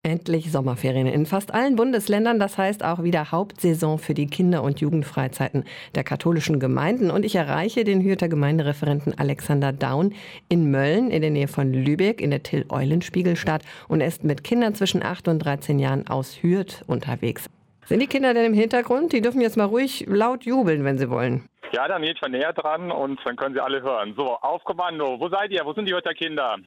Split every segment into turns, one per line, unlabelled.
Endlich Sommerferien in fast allen Bundesländern. Das heißt auch wieder Hauptsaison für die Kinder- und Jugendfreizeiten der katholischen Gemeinden. Und ich erreiche den Hürther Gemeindereferenten Alexander Daun in Mölln in der Nähe von Lübeck in der Till-Eulenspiegel-Stadt. Und er ist mit Kindern zwischen 8 und 13 Jahren aus Hürth unterwegs. Sind die Kinder denn im Hintergrund? Die dürfen jetzt mal ruhig laut jubeln, wenn sie wollen.
Ja, dann geht schon näher dran und dann können Sie alle hören. So, auf Kommando. Wo seid ihr? Wo sind die Hürther Kinder?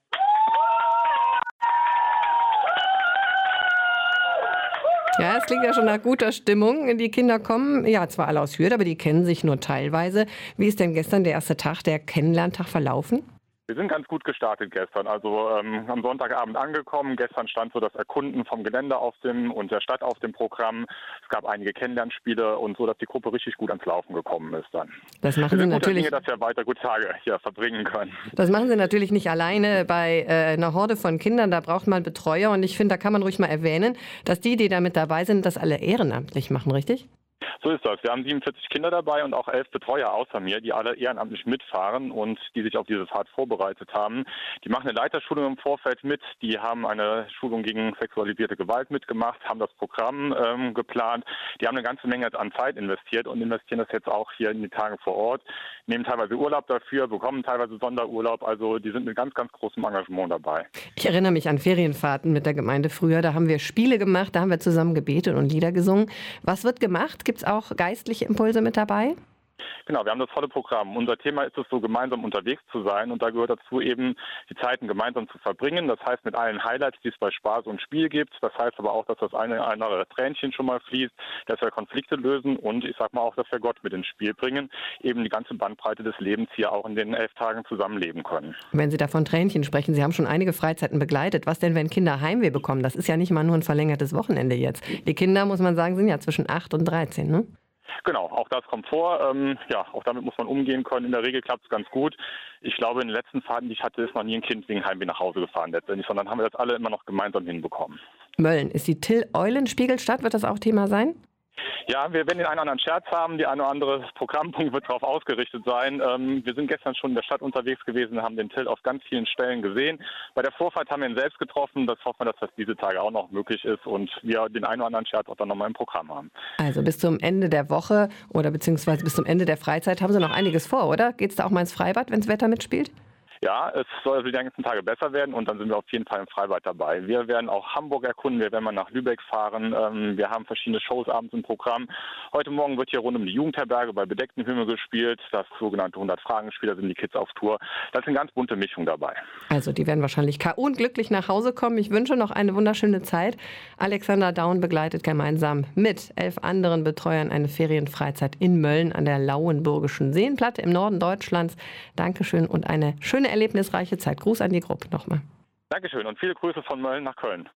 Ja, es klingt ja schon nach guter Stimmung. Die Kinder kommen, ja, zwar alle aus Hürth, aber die kennen sich nur teilweise. Wie ist denn gestern der erste Tag, der Kennenlerntag, verlaufen?
Wir sind ganz gut gestartet gestern. Also am Sonntagabend angekommen. Gestern stand so das Erkunden vom Gelände und der Stadt auf dem Programm. Es gab einige Kennenlernspiele und so, dass die Gruppe richtig gut ans Laufen gekommen ist dann.
Das machen Sie natürlich.
Dinge, dass wir weiter gute Tage hier verbringen können.
Das machen Sie natürlich nicht alleine bei einer Horde von Kindern. Da braucht man Betreuer. Und ich finde, da kann man ruhig mal erwähnen, dass die da mit dabei sind, das alle ehrenamtlich machen, richtig?
So ist das. Wir haben 47 Kinder dabei und auch 11 Betreuer außer mir, die alle ehrenamtlich mitfahren und die sich auf diese Fahrt vorbereitet haben. Die machen eine Leiterschulung im Vorfeld mit, die haben eine Schulung gegen sexualisierte Gewalt mitgemacht, haben das Programm geplant. Die haben eine ganze Menge an Zeit investiert und investieren das jetzt auch hier in die Tage vor Ort, nehmen teilweise Urlaub dafür, bekommen teilweise Sonderurlaub. Also die sind mit ganz, ganz großem Engagement dabei.
Ich erinnere mich an Ferienfahrten mit der Gemeinde früher. Da haben wir Spiele gemacht, da haben wir zusammen gebetet und Lieder gesungen. Was wird gemacht? Gibt es auch geistliche Impulse mit dabei?
Genau, wir haben das volle Programm. Unser Thema ist es so, gemeinsam unterwegs zu sein und da gehört dazu eben, die Zeiten gemeinsam zu verbringen. Das heißt mit allen Highlights, die es bei Spaß und Spiel gibt. Das heißt aber auch, dass das eine oder andere Tränchen schon mal fließt, dass wir Konflikte lösen und ich sag mal auch, dass wir Gott mit ins Spiel bringen, eben die ganze Bandbreite des Lebens hier auch in den 11 Tagen zusammenleben können.
Wenn Sie da von Tränchen sprechen, Sie haben schon einige Freizeiten begleitet. Was denn, wenn Kinder Heimweh bekommen? Das ist ja nicht mal nur ein verlängertes Wochenende jetzt. Die Kinder, muss man sagen, sind ja zwischen 8 und 13, ne?
Genau, auch das kommt vor. Auch damit muss man umgehen können. In der Regel klappt es ganz gut. Ich glaube, in den letzten Fahrten, die ich hatte, ist noch nie ein Kind wegen Heimweh nach Hause gefahren letztendlich, sondern haben wir das alle immer noch gemeinsam hinbekommen.
Mölln, ist die Till-Eulenspiegel-Stadt, wird das auch Thema sein?
Ja, wir werden den einen oder anderen Scherz haben, die eine oder andere Programmpunkt wird darauf ausgerichtet sein. Wir sind gestern schon in der Stadt unterwegs gewesen, haben den Till auf ganz vielen Stellen gesehen. Bei der Vorfahrt haben wir ihn selbst getroffen. Das hoffen wir, dass das diese Tage auch noch möglich ist und wir den einen oder anderen Scherz auch dann nochmal im Programm haben.
Also bis zum Ende der Woche oder beziehungsweise bis zum Ende der Freizeit haben Sie noch einiges vor, oder? Geht es da auch mal ins Freibad, wenn das Wetter mitspielt?
Ja, es soll also die nächsten Tage besser werden und dann sind wir auf jeden Fall im Freibad dabei. Wir werden auch Hamburg erkunden, wir werden mal nach Lübeck fahren. Wir haben verschiedene Shows abends im Programm. Heute Morgen wird hier rund um die Jugendherberge bei bedecktem Himmel gespielt. Das sogenannte 100-Fragen-Spiel, da sind die Kids auf Tour. Da ist eine ganz bunte Mischung dabei. Also
die werden wahrscheinlich K.O. und glücklich nach Hause kommen. Ich wünsche noch eine wunderschöne Zeit. Alexander Daun begleitet gemeinsam mit 11 anderen Betreuern eine Ferienfreizeit in Mölln an der Lauenburgischen Seenplatte im Norden Deutschlands. Dankeschön und eine schöne erlebnisreiche Zeit. Gruß an die Gruppe nochmal.
Dankeschön und viele Grüße von Mölln nach Köln.